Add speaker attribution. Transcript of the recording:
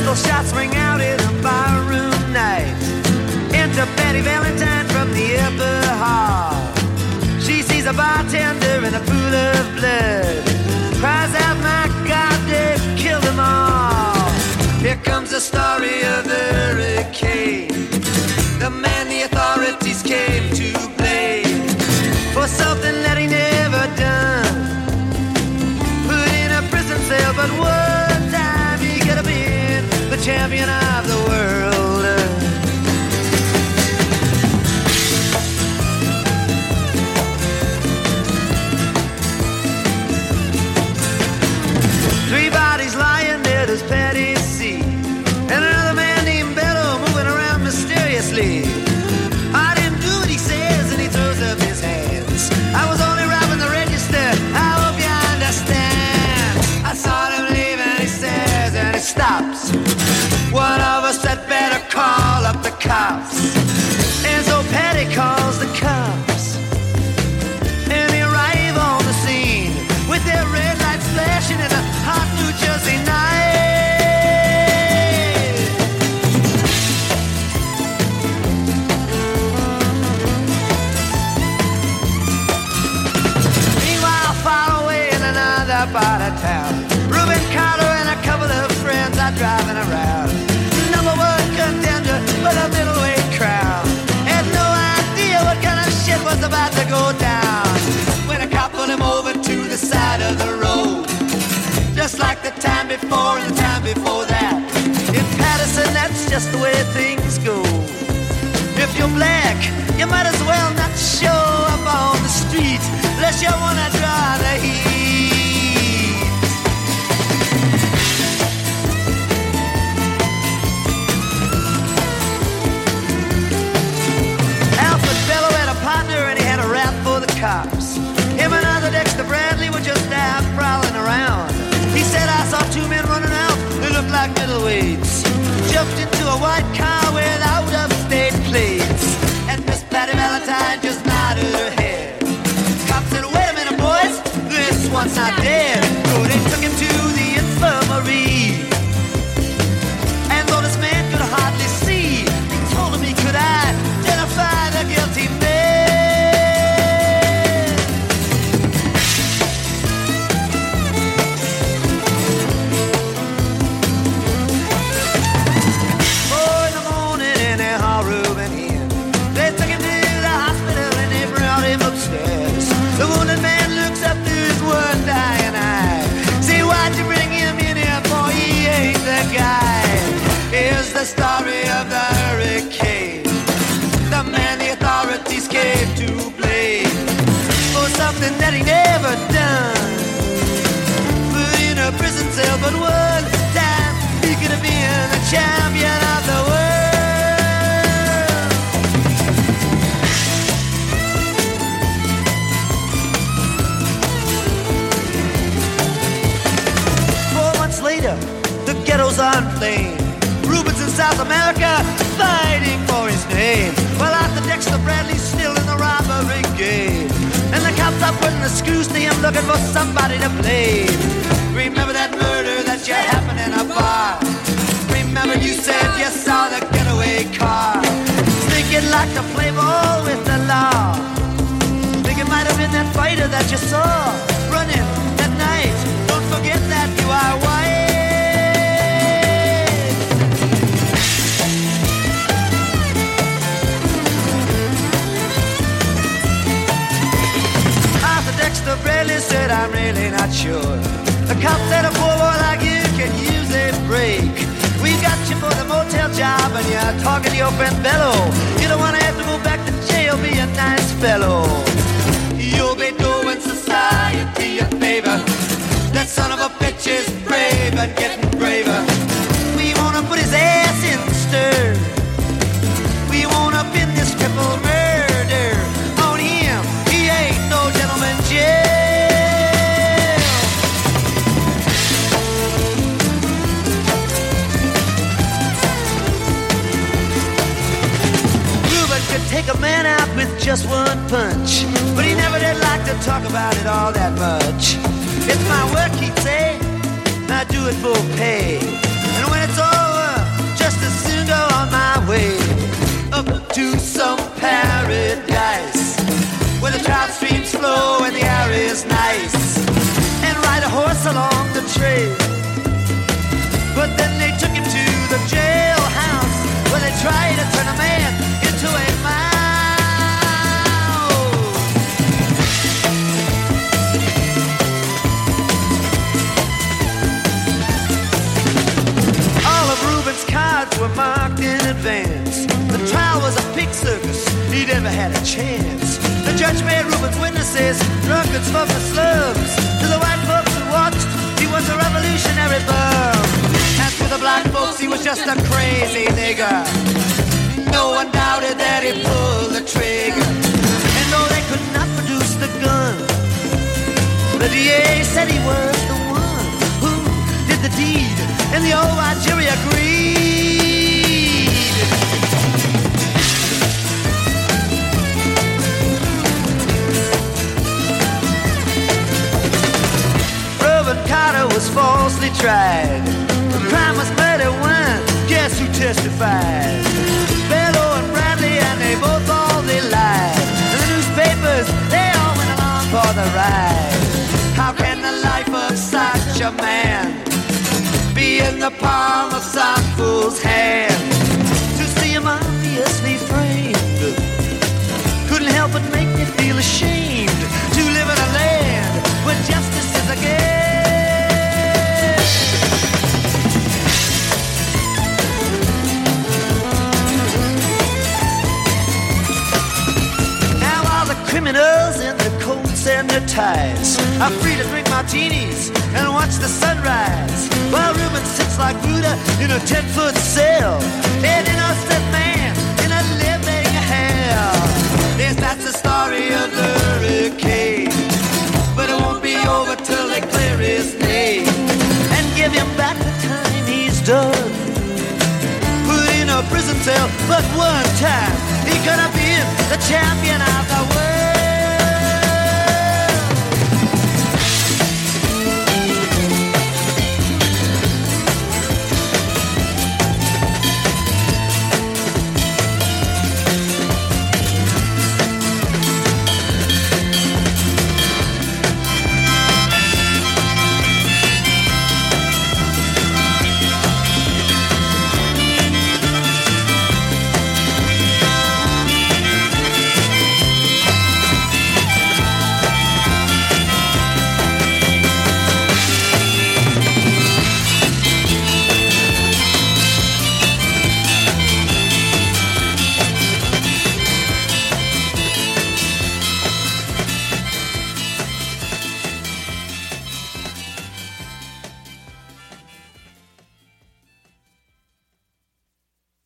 Speaker 1: Pistol shots ring out in a barroom night. Enter Betty Valentine from the upper hall. She sees a bartender in a pool of blood. Cries out, my God, they've killed them all. Here comes the story of the hurricane. The man the authorities came to blame for something that he never done. Put in a prison cell, but one time he could have been the champion of the world. Three bodies lying dead as Patty C. And another man named Bello moving around mysteriously. I didn't do what he says, and he throws up his hands. I was only robbing the register, I hope you understand. I saw him leave and he says, and he stops. One of us had better call up the cops. And so Patty calls the cops. And they arrive on the scene with their red lights flashing in a hot New Jersey night. Meanwhile, far away in another part of town, Reuben Carter and a couple of friends are driving around. Number one contender for the middleweight crown. Had no idea what kind of shit was about to go down when a cop pulled him over to the side of the road. Just like the time before and the time before that. In Patterson, that's just the way things go. If you're black, you might as well not show up on the street unless you wanna draw the heat. Alfred Bello had a partner and he had a rap for the cops. Him and other Dexter Bradley were just out prowling around. He said, I saw two men running out, they looked like middleweights. Jumped into a white car with out-of-state plates. And Miss Patty Valentine just nodded her head. Cop said, wait a minute, boys, this one's not dead. So they took him to the infirmary. And though this man could hardly see, they told him he could identify the guilty man. The wounded man looks up through his one dying eye. See, why'd you bring him in here, boy? He ain't the guy. Here's the story of the hurricane. The man the authorities came to blame for something that he never done. Put in a prison cell, but one time he could have been the champion of the world. Later, the ghettos are inflamed. Rubens in South America fighting for his name. Well, Arthur Dexter Bradley's still in the robbery game. And the cops are putting the screws to him looking for somebody to blame. Remember that murder that you happened in a bar? Remember you said you saw the getaway car? Think you'd like to play ball with the law? Think it might have been that fighter that you saw running that night. Don't forget that you are white. Arthur Dexter Bradley said, I'm really not sure. The cop said a poor boy like you can use a break. We got you for the motel job and you're talking to your friend Bello. You don't want to have to go back to jail, be a nice fellow. You'll be doing society a favor. That son of a bitch is brave and getting braver. We wanna put his ass in the stir. We wanna pin this triple murder on him. He ain't no gentleman jail. Reuben could take a man out with just one punch, but he never did like to talk about it all that much. It's my work, he'd say, I do it for pay. And when it's over, just as soon go on my way up to some paradise where the trout streams flow and the air is nice, and ride a horse along the trail. But then they took him to the jailhouse where they tried to turn a man into a mouse. All of Reuben's cards were marked in advance. The trial was a pig circus, he never had a chance. The judge made Reuben's witnesses drunkards from the slums. To the white folks who watched, he was a revolutionary bum. As for the black folks, he was just a crazy nigger. No one doubted that he pulled the trigger. And though they could not produce the gun, the DA said he was the one who did the deed, and the old white jury agreed. Reuben Carter was falsely tried. The crime was murder one. Guess who testified? Bellow and Bradley, and they both all they lied. And the newspapers, they all went along for the ride. How can the life of such a man be in the palm of some fool's hand? To see him obviously framed couldn't help but make me feel ashamed to live in a land where justice is a game. Criminals in their coats and their ties are free to drink martinis and watch the sunrise, while Reuben sits like Buddha in a 10-foot cell, an innocent man in a living hell. Yes, that's the story of the hurricane, but it won't be over till they clear his name and give him back the time he's done. Put in a prison cell, but one time he could have been the champion of the world.